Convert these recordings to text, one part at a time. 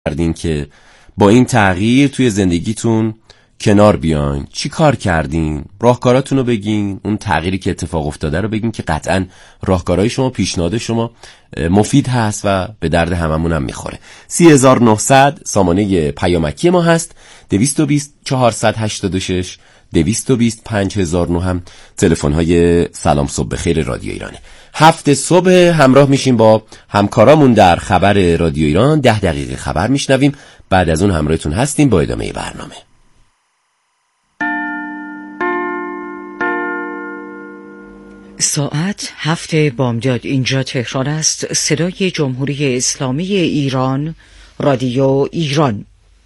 کردین که با این تغییر توی زندگیتون کنار بیاین؟ چی کار کردین؟ راهکاراتون رو بگین، اون تغییری که اتفاق افتاده رو بگین که قطعاً راهکارهای شما، پیشنهاد شما مفید هست و به درد هممون هم میخوره. 3900 سامانه پیامکی ما هست، 220 486 220 5009 هم تلفن‌های سلام صبح بخیر رادیو ایرانه. 7 صبح همراه میشیم با همکارامون در خبر رادیو ایران. 10 دقیقه خبر میشنویم، بعد از اون همراهتون هستیم با ادامه برنامه. ساعت 7 بامداد، اینجا تهران است. صدای جمهوری اسلامی ایران، رادیو ایران.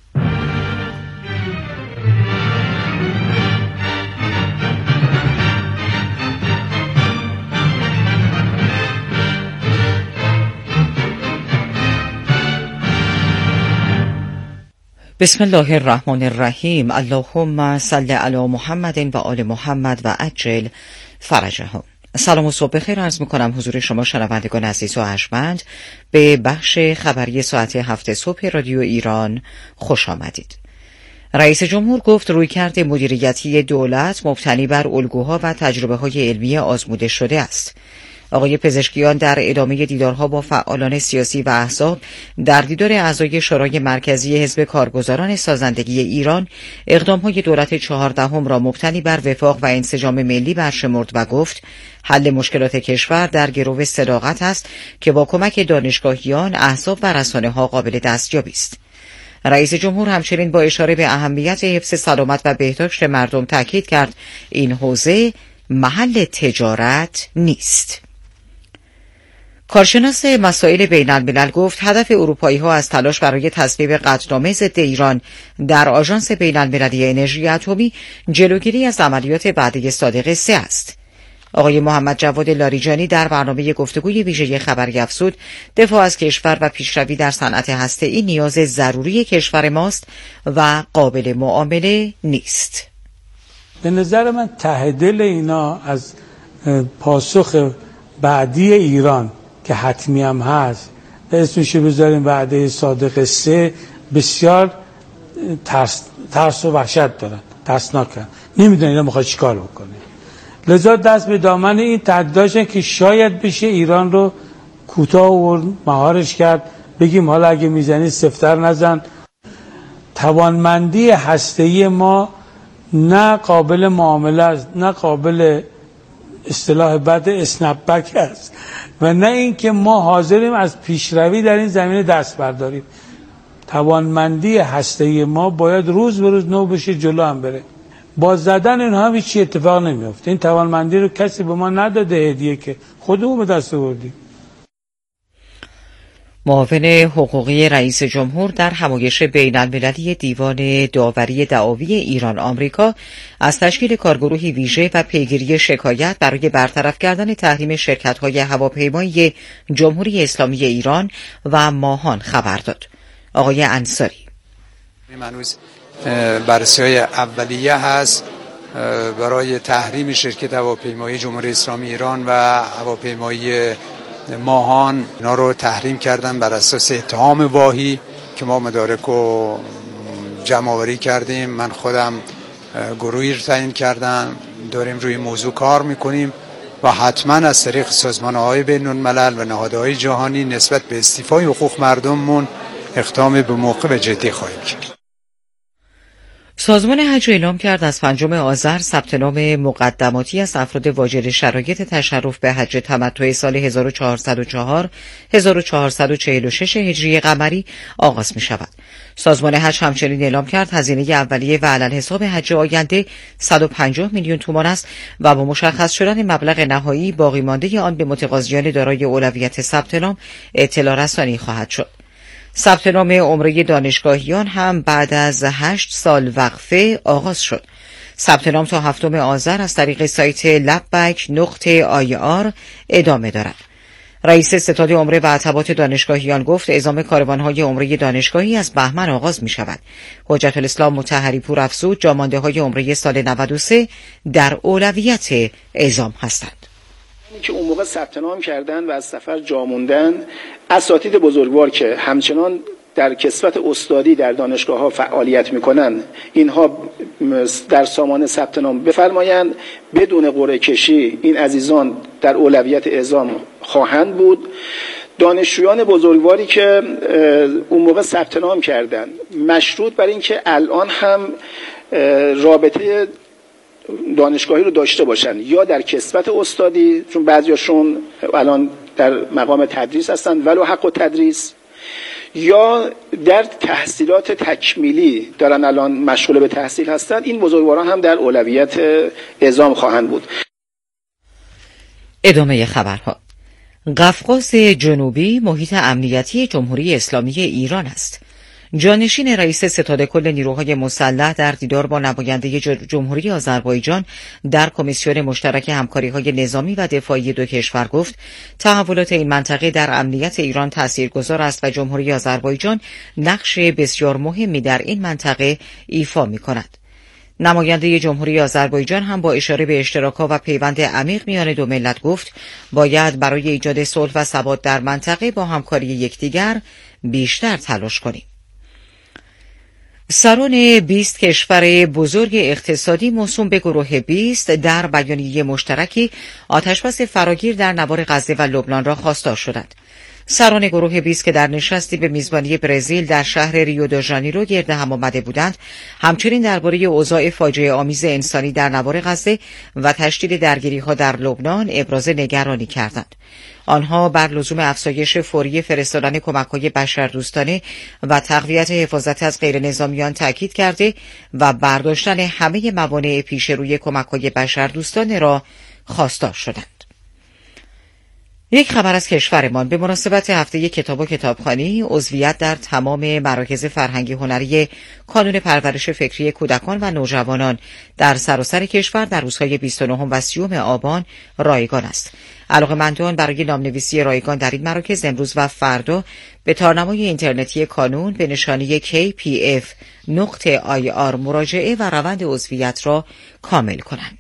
بسم الله الرحمن الرحیم. اللهم صل علی محمد و آل محمد و عجل فرجهم. سلام و صبح بخیر عرض میکنم حضور شما شنوندگان عزیز و ارجمند به بخش خبری ساعت 7 صبح رادیو ایران خوش آمدید. رئیس جمهور گفت رویکرد مدیریتی دولت مبتنی بر الگوها و تجربه‌های علمی آزموده شده است. آقای پزشکیان در ادامه دیدارها با فعالان سیاسی و احزاب در دیدار اعضای شورای مرکزی حزب کارگزاران سازندگی ایران اقدامهای دولت 14 را مبتنی بر وفاق و انسجام ملی برشمرد و گفت حل مشکلات کشور در گرو صداقت است که با کمک دانشگاهیان، احزاب و رسانه‌ها قابل دستیابی است. رئیس جمهور همچنین با اشاره به اهمیت حفظ سلامت و بهداشت مردم تاکید کرد این حوزه محل تجارت نیست. کارشناس مسائل بین الملل گفت هدف اروپایی‌ها از تلاش برای تصویب قطعنامه ضد ایران در آژانس بین المللی انرژی اتمی جلوگیری از عملیات وعده صادق 3 است. آقای محمد جواد لاریجانی در برنامه گفتگوی ویژه خبری افزود دفاع از کشور و پیشروی در صنعت هسته‌ای نیاز ضروری کشور ماست و قابل معامله نیست. به نظر من ته دل اینا از پاسخ بعدی ایران که حتمی هم هست به اسمشو بذاریم وعده صادق 3 بسیار ترس و وحشت دارن، ترسناکن، نمیدونن اینا میخواد چیکار بکنه. لذا دست به دامن این تهدیداشن که شاید بشه ایران رو کوتاه و مهارش کرد، بگیم حالا اگه میزنی سفتر نزن. توانمندی هسته‌ای ما نه قابل معامله است، نه قابل اصطلاح بعد اسنپ بک است و نه اینکه ما حاضریم از پیشروی در این زمینه دست برداریم. توانمندی هسته‌ای ما باید روز به روز نو بشه، جلو هم بره. با زدن اینها هیچ اتفاق نمیفته. این توانمندی رو کسی به ما نداده هدیه، که خودمون به دست آوردیم. معاون حقوقی رئیس جمهور در همایش بین المللی دیوان داوری دعاوی ایران آمریکا از تشکیل کارگروهی ویژه و پیگیری شکایت برای برطرف کردن تحریم شرکت‌های هواپیمایی جمهوری اسلامی ایران و ماهان خبر داد. آقای انصاری: هنوز بررسی‌های اولیه هست برای تحریم شرکت هواپیمایی جمهوری اسلامی ایران و هواپیمایی ماهان. اینا رو تحریم کردن بر اساس اتهام واهی که ما مدارک رو جمع آوری کردیم. من خودم گروهی رو تعیین کردم، داریم روی موضوع کار میکنیم و حتما از طریق سازمان‌های بین‌الملل و نهادهای جهانی نسبت به استیفای حقوق مردممون اقدام به موقع و جدی خواهیم کرد. سازمان حج اعلام کرد از 5 آذر ثبت نام مقدماتی از افراد واجد شرایط تشرف به حج تمتع سال 1404 1446 هجری قمری آغاز می شود. سازمان حج همچنین اعلام کرد هزینه اولیه و علالحساب حج آینده 150 میلیون تومان است و با مشخص شدن مبلغ نهایی باقی مانده آن به متقاضیان دارای اولویت ثبت نام اطلاع رسانی خواهد شد. ثبت نام عمره دانشگاهیان هم بعد از 8 سال وقفه آغاز شد. ثبت نام تا 7 آذر از طریق سایت labback.ir ادامه دارد. رئیس ستاد عمره و عتبات دانشگاهیان گفت اعزام کاروان‌های عمره دانشگاهی از بهمن آغاز می‌شود. حجت الاسلام مطهری پور افزود جامانده‌های عمره سال 93 در اولویت اعزام هستند. که اون موقع ثبت نام کردن و از سفر جا موندن، اساتید بزرگوار که همچنان در کسوت استادی در دانشگاه‌ها فعالیت می‌کنند اینها در سامانه ثبت نام بفرمایند. بدون قرعه کشی این عزیزان در اولویت اعزام خواهند بود. دانشجویان بزرگواری که اون موقع ثبت نام کردند مشروط بر این که الان هم رابطه دانشگاهی رو داشته باشن یا در کسوت استادی، چون بعضیاشون الان در مقام تدریس هستن ولو حق التدریس، یا در تحصیلات تکمیلی دارن الان مشغول به تحصیل هستن، این بزرگواران هم در اولویت اعزام خواهند بود. ادامه خبرها. قفقاز جنوبی محیط امنیتی جمهوری اسلامی ایران است. جانشین رئیس ستاد کل نیروهای مسلح در دیدار با نماینده جمهوری آذربایجان در کمیسیون مشترک همکاری‌های نظامی و دفاعی دو کشور گفت تحولات این منطقه در امنیت ایران تاثیرگذار است و جمهوری آذربایجان نقش بسیار مهمی در این منطقه ایفا می‌کند. نماینده جمهوری آذربایجان هم با اشاره به اشتراک‌ها و پیوند عمیق میان دو ملت گفت باید برای ایجاد صلح و ثبات در منطقه با همکاری یکدیگر بیشتر تلاش کنیم. سران 20 کشور بزرگ اقتصادی موسوم به گروه 20 در بیانیه مشترکی آتشبس فراگیر در نوار غزه و لبنان را خواستار شدند. سران گروه 20 که در نشستی به میزبانی برزیل در شهر ریو دو ژانیرو گرد هم آمده بودند، همچنین درباره اوضاع فاجعه آمیز انسانی در نوار غزه و تشدید درگیری‌ها در لبنان ابراز نگرانی کردند. آنها بر لزوم افزایش فوری فرستادن کمک‌های بشردوستانه و تقویت حفاظت از غیرنظامیان تاکید کرده و برداشتن همه موانع پیش روی کمک‌های بشردوستانه را خواستار شدند. یک خبر از کشورمان. به مناسبت هفته کتاب و کتابخوانی، عضویت در تمام مراکز فرهنگی هنری کانون پرورش فکری کودکان و نوجوانان در سراسر کشور در روزهای 29 و 30 آبان رایگان است. علاقه‌مندان برای نامنویسی رایگان در این مراکز امروز و فردا به تارنمای اینترنتی کانون به نشانی kpf.ir مراجعه و روند عضویت را کامل کنند.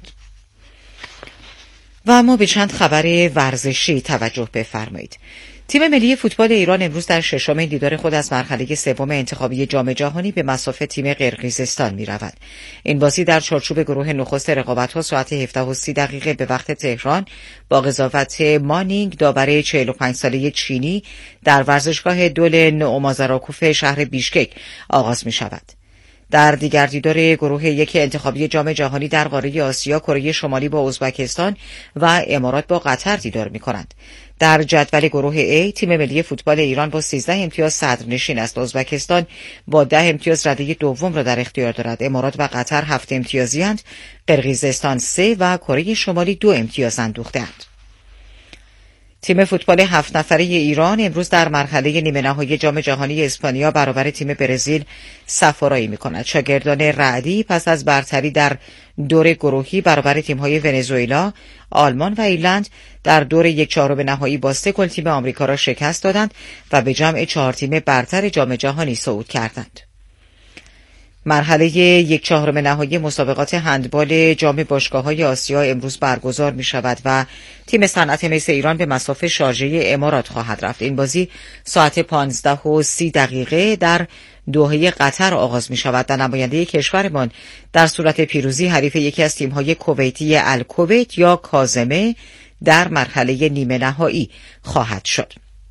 و اما به چند خبر ورزشی توجه بفرمایید. تیم ملی فوتبال ایران امروز در ششمین دیدار خود از مرحله سوم انتخابی جام جهانی به مصاف تیم قرقیزستان می‌رود. این بازی در چارچوب گروه نخست رقابت‌ها ساعت 17:30 به وقت تهران با قضاوت مانینگ داور 45 ساله چینی در ورزشگاه دول نومازاراکوف شهر بیشکک آغاز می‌شود. در دیگر دیدار گروه یک انتخابی جام جهانی در قاره آسیا، کره شمالی با ازبکستان و امارات با قطر دیدار می‌کنند. در جدول گروه A تیم ملی فوتبال ایران با 13 امتیاز صدرنشین است. ازبکستان با 10 امتیاز رده دوم را در اختیار دارد. امارات و قطر 7 امتیازی‌اند. قرقیزستان 3 و کره شمالی 2 امتیاز اندوخته‌اند. تیم فوتبال 7 نفره ایران امروز در مرحله نیمه نهایی جام جهانی اسپانیا برابر تیم برزیل صف‌آرایی می‌کند. شاگردان رعدی پس از برتری در دور گروهی برابر تیم‌های ونزوئلا، آلمان و ایرلند در دور 1/4 نهایی با 3 گل تیم آمریکا را شکست دادند و به جمع 4 تیم برتر جام جهانی صعود کردند. مرحله 1/4 نهایی مسابقات هندبال جام باشگاه‌های آسیا امروز برگزار می‌شود و تیم صنعت مس ایران به مصاف شارژه امارات خواهد رفت. این بازی ساعت 15:30 در دوحه قطر آغاز می‌شود و نماینده کشورمان در صورت پیروزی حریف یکی از تیم‌های کویتی الکویت یا کاظمه در مرحله نیمه نهایی خواهد شد.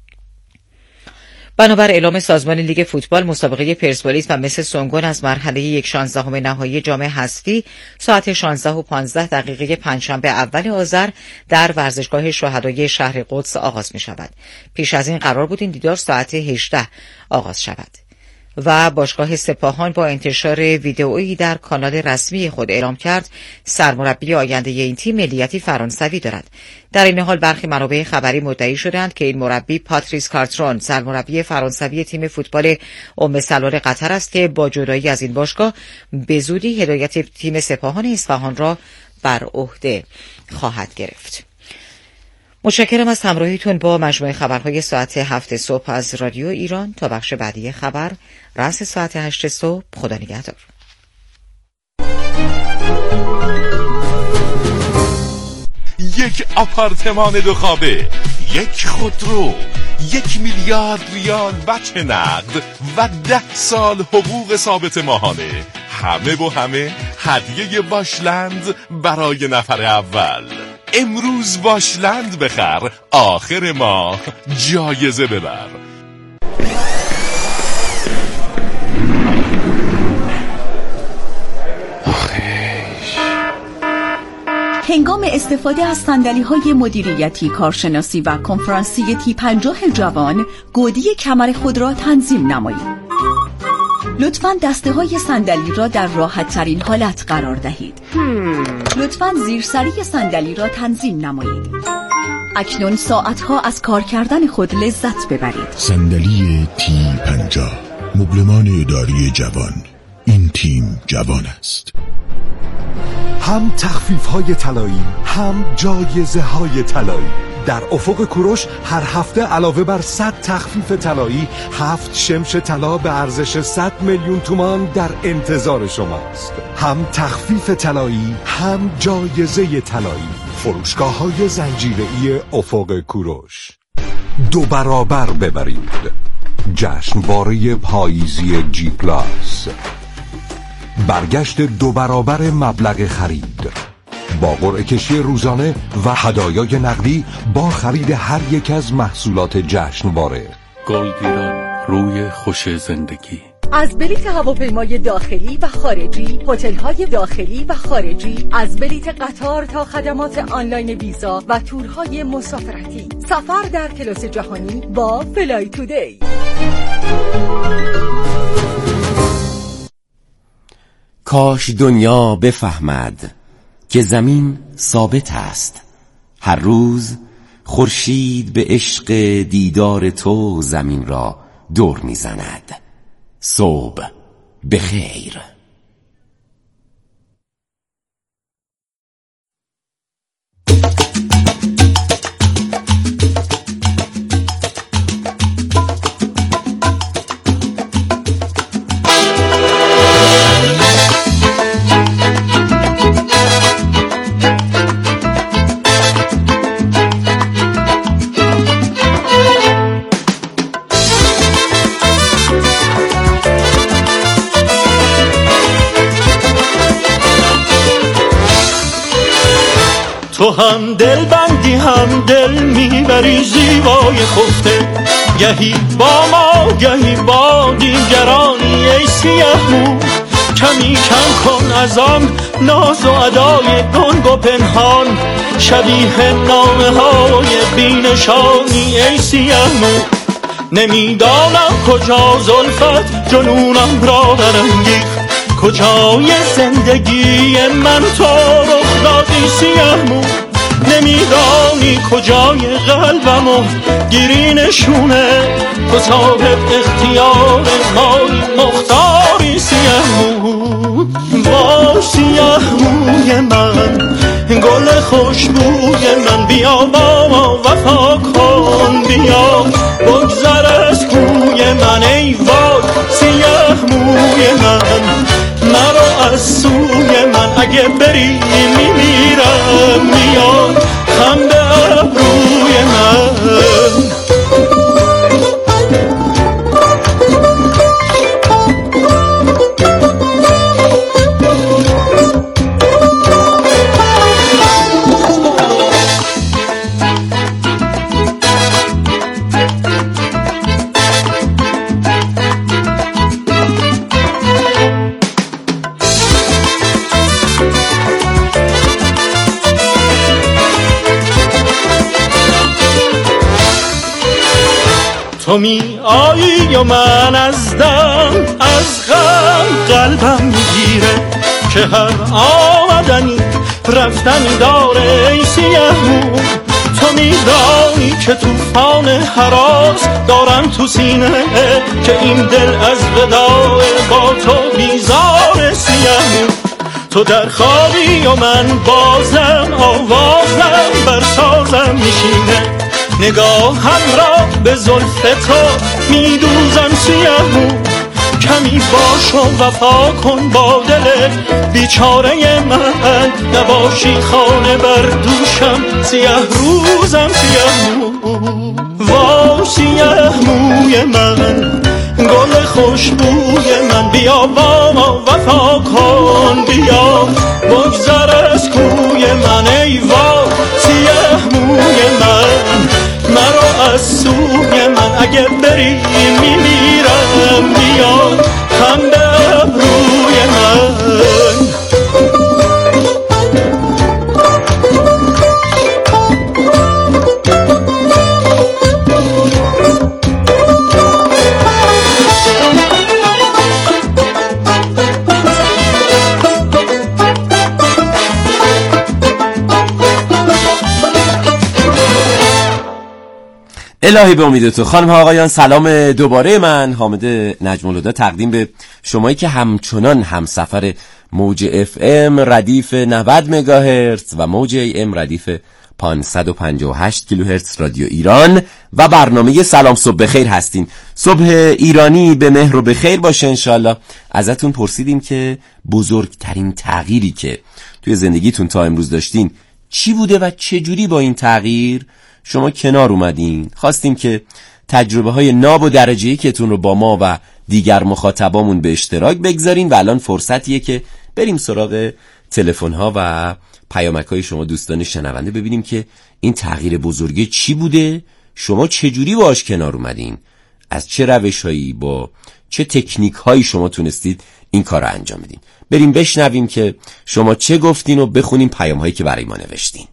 بنابر اعلام سازمان لیگ فوتبال، مسابقه پرسپولیس و مس سنگون از مرحله 1/16 نهایی جام حذفی ساعت 16:15 پنجشنبه اول آذر در ورزشگاه شهدای شهر قدس آغاز می شود. پیش از این قرار بود این دیدار ساعت 18 آغاز شود. و باشگاه سپاهان با انتشار ویدئویی در کانال رسمی خود اعلام کرد سرمربی آینده این تیم ملیتی فرانسوی دارد. در این حال برخی منابع خبری مدعی شدند که این مربی پاتریس کارترون سرمربی فرانسوی تیم فوتبال ام سالار قطر است که با جدایی از این باشگاه به زودی هدایت تیم سپاهان اصفهان را بر عهده خواهد گرفت. متشکرم از همراهیتون با مجموعه خبرهای ساعت 7 صبح از رادیو ایران. تا بخش بعدی خبر رأس ساعت 8 صبح. خدا نگهدار. یک آپارتمان 2 خوابه، یک خودرو، 1 میلیارد ریال بچه نقد و 10 سال حقوق ثابت ماهانه. همه و همه هدیه واشلند برای نفر اول. امروز واشلند بخر، آخر ماه جایزه ببر. هنگام استفاده از صندلی‌های مدیریتی، کارشناسی و کنفرانسی T50 جوان، گودی کمر خود را تنظیم نمایید. لطفاً دسته‌های صندلی را در راحت‌ترین حالت قرار دهید. لطفاً زیرسری صندلی را تنظیم نمایید. اکنون ساعتها از کار کردن خود لذت ببرید. صندلی T50، مبلمان اداری جوان. این تیم جوان است. هم تخفیف‌های طلایی، هم جایزه‌های طلایی. در افق کوروش هر هفته علاوه بر 100 تخفیف طلایی، 7 شمش طلا به ارزش 100 میلیون تومان در انتظار شماست. هم تخفیف طلایی، هم جایزه طلایی. فروشگاه‌های زنجیره‌ای افق کوروش. 2 برابر ببرید. جشنواره پاییزی جی پلاس. برگشت 2 برابر مبلغ خرید با قرعه کشی روزانه و هدایای نقدی با خرید هر یک از محصولات جشنواره. گلگیران، روی خوش زندگی. از بلیت هواپیمای داخلی و خارجی، هتل‌های داخلی و خارجی، از بلیت قطار تا خدمات آنلاین ویزا و تورهای مسافرتی. سفر در کلاس جهانی با فلای تودی. کاش دنیا بفهمد که زمین ثابت است. هر روز خورشید به عشق دیدار تو زمین را دور میزند. صبح بخیر. تو هم دل بندی هم دل میبری زیبای خفته، گهی با ما گهی با دیگرانی. ای سیه مو کمی کم کن از آن ناز و ادای گنگ و پنهان، شبیه نامه های بینشانی. ای سیه مو نمیدانم کجا زلفت جنونم را برانگیخت، کجای زندگی من تو رخ دادی سیه مو. نمیدانی کجای قلبمو گیری نشونه، تو صاحب اختیار مایی مختاری سیه مو. با سیه موی من گل خوشبوی من، بیا با ما وفا کن، بیا بگذر از کوی من. ای وای سیه موی من، مرا از سوی من، اگه بری میمیرم، میاد خم به ابروی من. تو می آیی و من از دم از غم قلبم میگیره، که هر آمدنی رفتنی داره. ای سیه مو تو میدانی که توفان هراس دارم تو سینه، که این دل از وداع با تو بیزار. سیه مو تو در خوابی و من بازم آوازم بر سازم میشینه، نگاهم را به زلف تو میدوزم سیه مو، کمی باش و وفا کن با دل بیچاره من، نباشی خانه بر دوشم، سیاه روزم سیاه وا سیاه موی من، گل خوشبوی من، بیا با ما وفا کن، بیا بگذر از کوی من، ای وا سیاه موی من، مرا از سوی من، اگه بری میمیرم، بیا خنده ابروی من. الهی به امید تو. خانم ها آقایان، سلام دوباره. من حامد نجم الهدی تقدیم به شمایی که همچنان همسفر موج FM ردیف 90 مگاهرتز و موج AM ردیف 558 کیلوهرتز رادیو ایران و برنامه سلام صبح بخیر هستین. صبح ایرانی به مهر و بخیر باشه انشالله. ازتون پرسیدیم که بزرگترین تغییری که توی زندگیتون تا امروز داشتین چی بوده و چجوری با این تغییر شما کنار اومدین. خواستیم که تجربه های ناب و درجه‌ای که تون رو با ما و دیگر مخاطبامون به اشتراک بگذارین و الان فرصتیه که بریم سراغ تلفن ها و پیامک های شما دوستان شنونده، ببینیم که این تغییر بزرگی چی بوده، شما چجوری باهاش کنار اومدین، از چه روش‌هایی با چه تکنیک هایی شما تونستید این کار رو انجام بدین. بریم بشنویم که شما چه گفتین و بخونیم پیام هایی که برای ما نوشتین.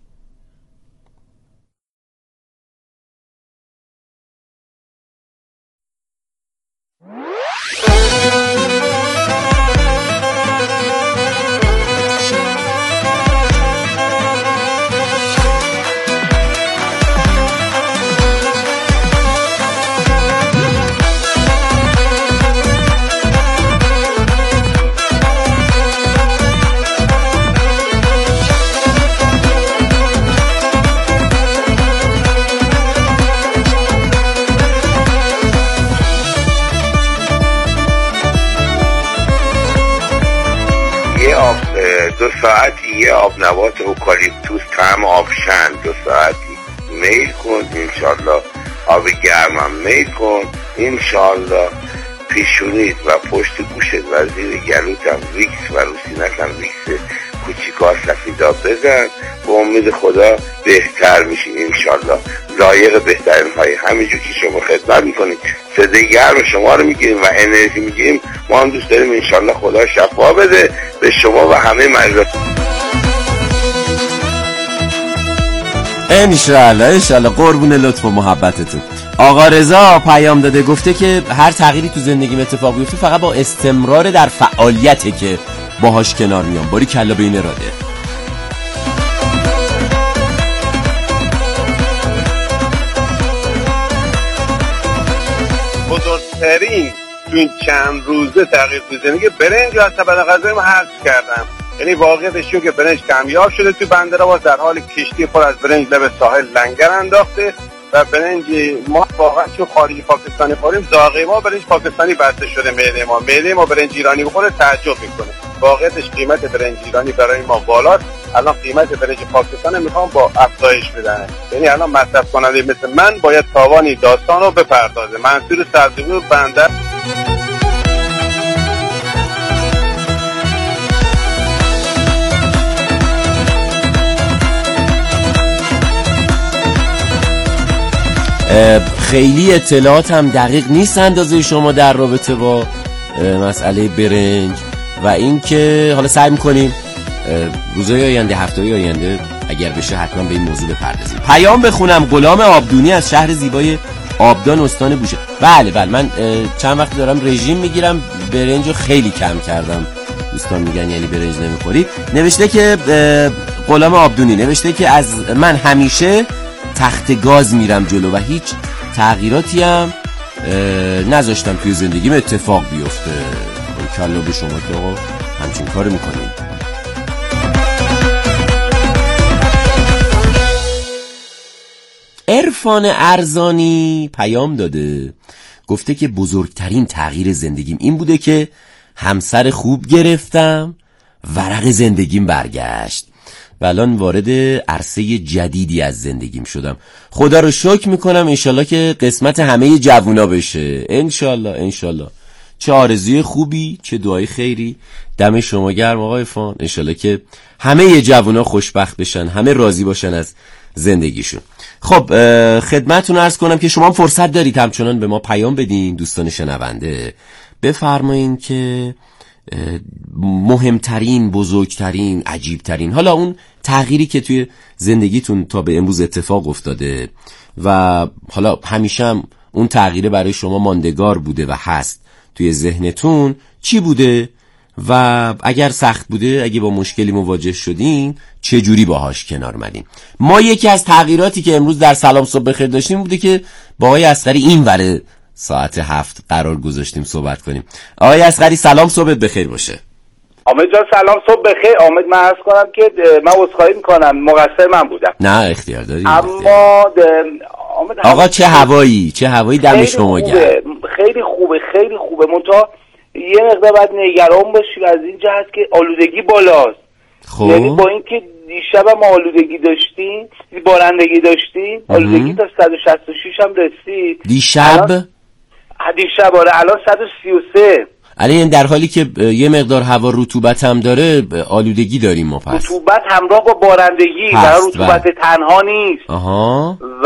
یه آب نبات اوکالیپتوس طعم آبشن 2 ساعتی میل کن انشالله. آب گرمم میل کن انشالله. پیشونیت و پشت گوشت و زیر گلوتم ویکس و رو سینه‌تم ویکس کوچیکا سفیدا بزن. به امید خدا بهتر میشین انشالله. لایق بهترین های همینجور که شما خدمت میکنید صدای گرم شما رو میگیریم و انرژی میگیریم. ما هم دوست داریم انشالله خدا شفا بده به شما و همه مریضات. انشالله قربون لطف و محبتتون. آقا رضا پیام داده، گفته که هر تغییری تو زندگیم اتفاق بیفته فقط با استمرار در فعالیته که باهاش کنار میام. باری کلا به این اراده. بزرگترین تو این چند روزه تغییر تو زندگی برنج و سبد غذایی ما حذف کردم. یعنی واقعیتش اینه که برنج کمیاب شده تو بندرآباد، در حال کشتی پر از برنج لب ساحل لنگر انداخته و برنج ما واقعا چون خارجی پاکستانی خوریم ذائقه ما برنج پاکستانی بسته شده. معده ما برنج ایرانی بخوره تعجب میکنه. واقعیتش قیمت برنج ایرانی برای ما بالاست. الان قیمت برنج پاکستان میخوام با افزایش بدن. یعنی الان مصرف کننده مثل من باید تاوانی داستان رو بپردازه. منصور سبزیگو بندر. خیلی اطلاعات هم دقیق نیست اندازه شما در رابطه با مسئله برنج و این که حالا سعی میکنیم روزهای آینده، هفته‌های آینده اگر بشه حتما به این موضوع بپردازیم. پیام بخونم. غلام آبدونی از شهر زیبای آبدان استان بوشهر. بله من چند وقت دارم رژیم میگیرم، برنج رو خیلی کم کردم. دوستان میگن یعنی برنج نمیخوری. نوشته که غلام آبدونی نوشته که از من همیشه تخت گاز میرم جلو و هیچ تغییراتی هم نذاشتم توی زندگیم اتفاق بیفته. کلا به شما که آقا همچین کار میکنیم. عرفان ارزانی پیام داده، گفته که بزرگترین تغییر زندگیم این بوده که همسر خوب گرفتم، ورق زندگیم برگشت و الان وارد عرصه جدیدی از زندگیم شدم. خدا رو شکر میکنم، انشالله که قسمت همه جوونا بشه. انشالله. چه آرزوی خوبی، چه دعای خیری. دم شما گرم آقای فان. انشالله که همه جوونا خوشبخت بشن، همه راضی باشن از زندگیشون. خب خدمتتون عرض کنم که شما فرصت دارید همچنان به ما پیام بدین دوستان شنونده، بفرمایین که مهمترین، بزرگترین، عجیبترین، حالا اون تغییری که توی زندگیتون تا به امروز اتفاق افتاده و حالا همیشه هم اون تغییره برای شما ماندگار بوده و هست توی ذهنتون، چی بوده و اگر سخت بوده، اگه با مشکلی مواجه شدین چه جوری باهاش کنار اومدین. ما یکی از تغییراتی که امروز در سلام صبح بخیر داشتیم بوده که با آقای اصغری اینور ساعت 7 قرار گذاشتیم صحبت کنیم. آقای اصغری سلام، صبحت بخیر باشه. حامد جان سلام، صبح بخیر. حامد من عرض کنم که من عذرخواهی میکنم، مقصر من بودم. نه اختیار داری. اما آقا چه هوایی دم شما گرم. خیلی خوبه منتها یه مقدار باید نگران باشی از این جهت که آلودگی بالاست. خب یعنی با اینکه دیشب هم آلودگی داشتیم، بارندگی داشتیم، آلودگی تا 166 هم رسید. دیشب آره، الان 133. الان در حالی که یه مقدار هوا رطوبت هم داره آلودگی داریم ما. پس رطوبت همراه با بارندگی، برای رطوبت تنها نیست. و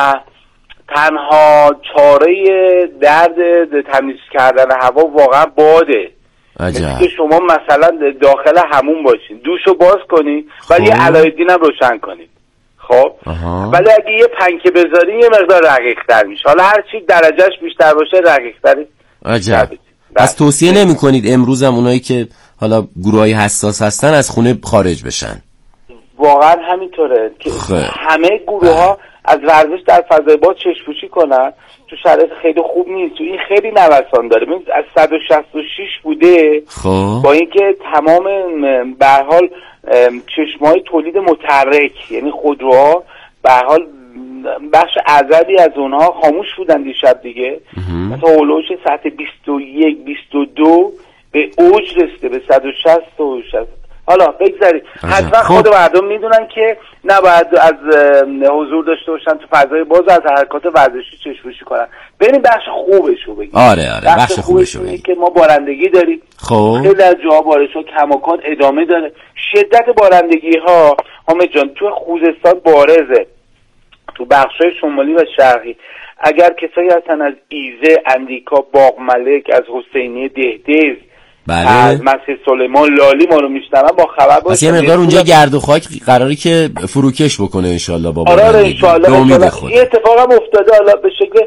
تنها چاره درد تمیز کردن هوا واقعا باده. مثل که شما مثلا داخل همون باشین، دوشو باز کنی ولی علایالدین هم روشن کنید. خب ولی اگه یه پنکه بذاری یه مقدار رقیق‌تر میشه. حالا هر چی درجهش بیشتر باشه رقیق‌تره. عجب. پس توصیه نمی کنید امروز هم اونایی که حالا گروهای حساس هستن از خونه خارج بشن؟ واقعا همینطوره که همه گروه‌ها از ورزش در فضای باز چشم‌پوشی کنن. تو شرایط خیلی خوب نیست، تو این خیلی نوسان داره. از 166 بوده با اینکه تمام به هر حال چشم‌های تولید متحرک، یعنی خودروها به هر حال بخش اعظمی از اونها خاموش بودن دیشب دیگه. مثلا هولوش ساعت 21 22 به اوج رسیده، به 160 و 60. حالا بگذارید حتما خود مردم میدونن که نباید از حضور داشته باشن تو فضای باز، از حرکات ورزشی چشم‌پوشی کنن. بریم بخش خوبشو بگیم. آره بخش خوبشو بگیم که ما بارندگی داریم. خیلی از جاها بارش‌ها کماکان ادامه داره. شدت بارندگی‌ها حامد جان تو خوزستان بارزه، تو بخش‌های شمالی و شرقی. اگر کسایی هستن از ایزه، اندیکا، باغملک، از حسینیه، دهدز، از مسجد سلیمان، لالی ما رو میشنون با خبر باشه. پس یه مقدار اونجا گرد و خاک قراری که فروکش بکنه انشالله با آره انشالله. این اتفاق هم افتاده حالا به شکل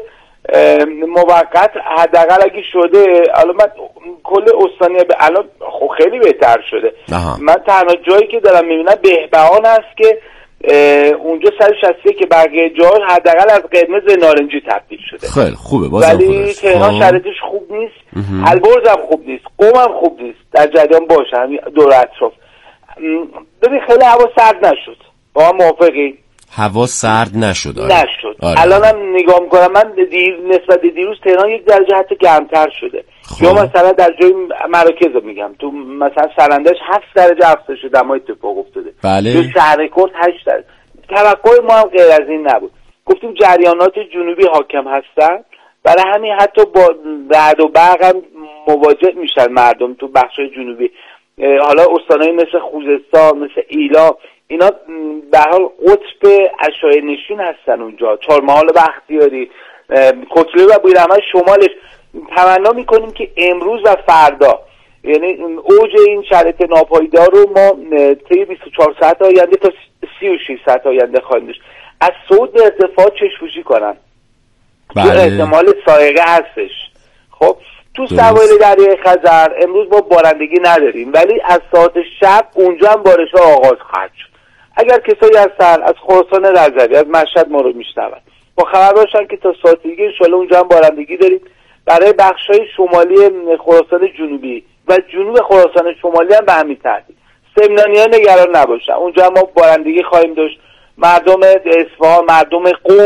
موقت، حداقل اگه شده. حالا من کل استانیه الان خیلی بهتر شده. من تنها جایی که دارم میبینم بهبهان است که اونجا 160 که بقیه جا حداقل از قرمز به نارنجی تبدیل شده. خیلی خوبه بازم. ولی تهران شرایطش خوب نیست، البرز هم خوب نیست، قم هم خوب نیست. در جریان باشه همین دور اطراف. ببین خیلی هوا سرد نشد، با هم موافقی؟ هوا سرد نشد. نشد. الان هم نگاه میکنم من نسبت دیروز تهران 1 درجه حتی گرمتر شده. یا مثلا در جای مراکز رو میگم، تو مثلا سرندج 7 درجه افزایش دما اتفاق افتاده. بله. تو شهر رکورد 8 درجه. توقع ما هم غیر از این نبود. گفتیم جریانات جنوبی حاکم هستن، برای همین حتی با رعد و برق هم مواجه میشن مردم تو بخشای جنوبی. حالا استانایی مثل خوزستان، مثل ایلا، اینا به هر حال قطب اشعه نشین هستن اونجا. چهارمحال بختیاری، کتله و بویرحمن شمالش. تمنا میکنیم که امروز و فردا، یعنی اوج این شرایط ناپایدار رو ما طی 24 ساعت آینده تا 36 ساعت آینده خواهیم داشت. از صعود به ارتفاع چشم‌پوشی کنن. بله. احتمال سایقه هستش. خب تو سواحل دریای خزر امروز با بارندگی نداریم، ولی از ساعت شب اونجا هم بارش‌ها آغاز خواهد شد. اگر کسایی هستن از خراسان رضوی، از مشهد ما رو میشنون، با خبر باشن که تا ساعت دیگه ان شاءالله اونجا هم بارندگی داریم. برای بخشای شمالی خراسان جنوبی و جنوب خراسان شمالی هم به همین ترتیب. سمنانی‌ها نگران نباشن، اونجا هم ما بارندگی خواهیم داشت. مردم اصفهان، مردم قم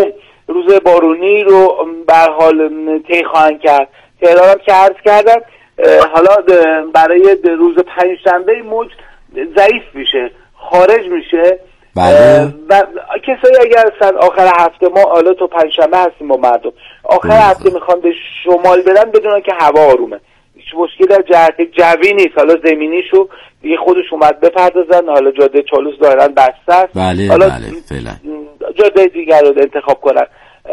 روز بارونی رو به هر حال طی خواهند کرد. تهران هم که عرض کردم حالا برای روز پنجشنبه موج ضعیف میشه، خارج میشه. بله. و کسایی اگر اصلا آخر هفته، ما حالا تو پنجشنبه هستیم با مردم، آخر هفته میخوان به شمال بدن بدونن که هوا آرومه، هیچ مشکل در جهت جوی نیست. حالا زمینیشو دیگه خودش اومد بپردازن، حالا جاده چالوس ظاهرا بسته است. بله حالا بله فعلا جاده دیگر رو انتخاب کنن.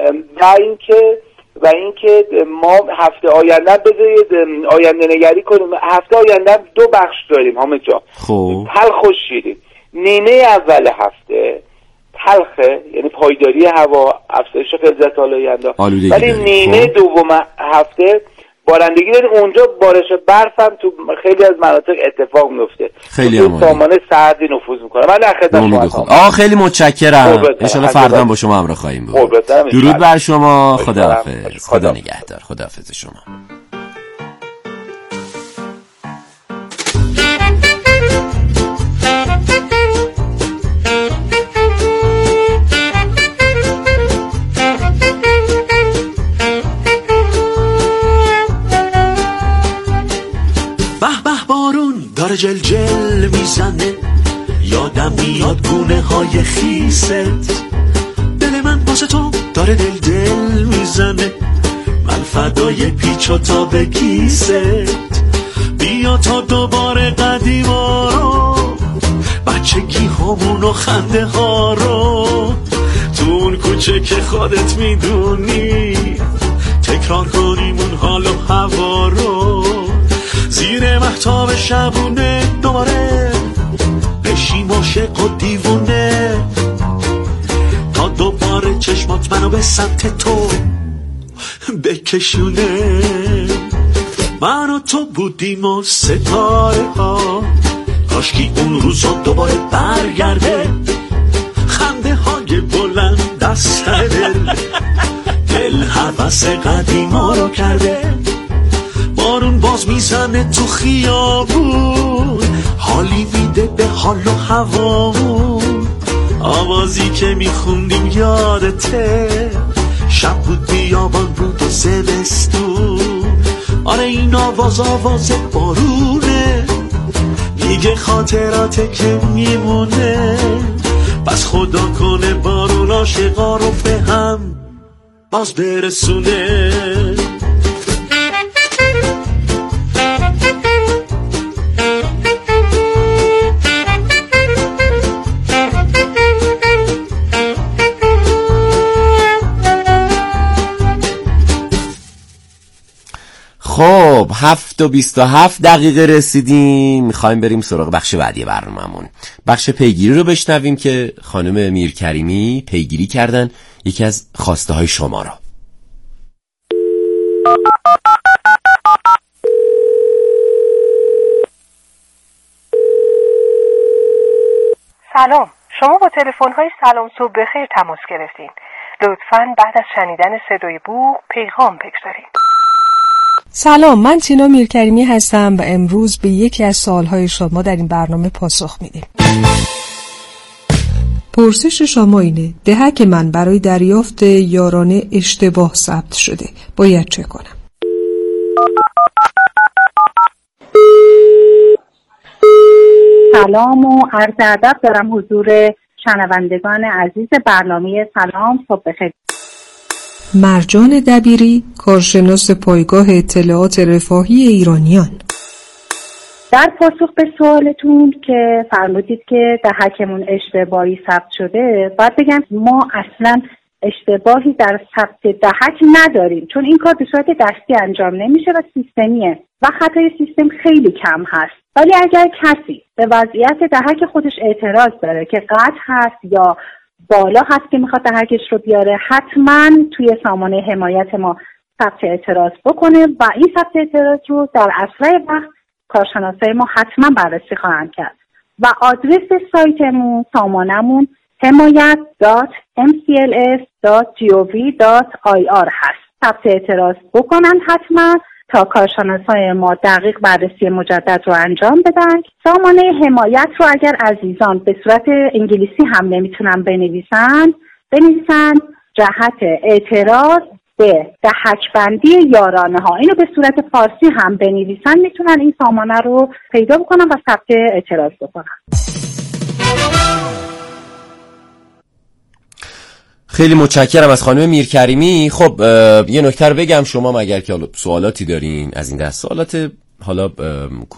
و اینکه ما هفته آینده بذارید آینده نگری کنیم. هفته آینده 2 بخش داریم حامد جان. خب تلخ و شیرین. نیمه اول هفته تلخه، یعنی پایداری هوا، افزایش فلزات آلاینده، ولی نیمه دوم هفته بارندگی داریم. اونجا بارش برف هم تو خیلی از مناطق اتفاق میفته، خیلی سامانه سردی نفوذ میکنه. من در خدمت شما خیلی متشکرم. ان شاء الله فردا با شما همراه خواهیم بود. درود بر شما. خداحافظ. خدا نگهدار. خداحافظ شما. داره جل جل میزنه، یادم میاد گونه های خیست. دل من واسه تو داره دل دل میزنه، من فدای پیچ و تاب کیست. بیا تا دوباره قدیما رو، بچگی همون و خنده ها رو، تو اون کوچه که خودت میدونی، تکرار کنیم اون حال و هوا رو. زیر مهتاب شبونه دوباره بشیم عاشق و دیوونه، تا دوباره چشمات منو به سمت تو بکشونه. من و تو بودیم و ستاره ها، کاشکی اون روزا دوباره برگرده. خنده های بلند دست دل حوث قدیما رو کرده. بارون باز میزنه تو خیابون، حالی میده به حال و هوامون. آوازی که میخوندیم یادته، شب بود بیابان بود و زمستون. آره این آواز بارونه، میگه خاطراته که میمونه. بس خدا کنه بارون عاشقا رو به هم باز برسونه. خب 7:27 رسیدیم. میخوایم بریم سراغ بخش بعدی برنامه‌مون، بخش پیگیری رو بشنویم که خانم میرکریمی پیگیری کردن یکی از خواسته های شما را. سلام، شما با تلفن‌های سلام صبح بخیر تماس گرفتین. لطفاً بعد از شنیدن صدای بوق پیغام بگذارید. سلام، من تینا میرکریمی هستم و امروز به یکی از سوالهای شما در این برنامه پاسخ میدیم. پرسش شما اینه: دهک من برای دریافت یارانه اشتباه ثبت شده، باید چه کنم؟ سلام و عرض ادب دارم حضور شنوندگان عزیز برنامه سلام صبح بخیر. مرجان دبیری، کارشناس پایگاه اطلاعات رفاهی ایرانیان. در پاسخ به سوالتون که فرمودید که دهکمون اشتباهی ثبت شده، باید بگم ما اصلا اشتباهی در ثبت دهک نداریم، چون این کار به صورت دستی انجام نمیشه و سیستمیه و خطای سیستم خیلی کم هست. ولی اگر کسی به وضعیت دهک خودش اعتراض داره که قطع هست یا بالا هست که میخواد دهکش رو بیاره، حتما توی سامانه حمایت ما ثبت اعتراض بکنه و این ثبت اعتراض رو در اسرع وقت کارشناسای ما حتما بررسی خواهند کرد. و آدرس سایتمون، سامانمون حمایت.mcls.gov.ir هست. ثبت اعتراض بکنن حتما تا کارشناسای ما دقیق بررسی مجدد رو انجام بدن. سامانه حمایت رو اگر عزیزان به صورت انگلیسی هم نمیتونن بنویسن جهت اعتراض به دهک‌بندی یارانه ها. اینو به صورت فارسی هم بنویسن، میتونن این سامانه رو پیدا بکنن و ثبت اعتراض بکنن. خیلی متشکرم از خانم میرکریمی. خب یه نکته رو بگم، شما مگر که سوالاتی دارین از این دست، سوالات حالا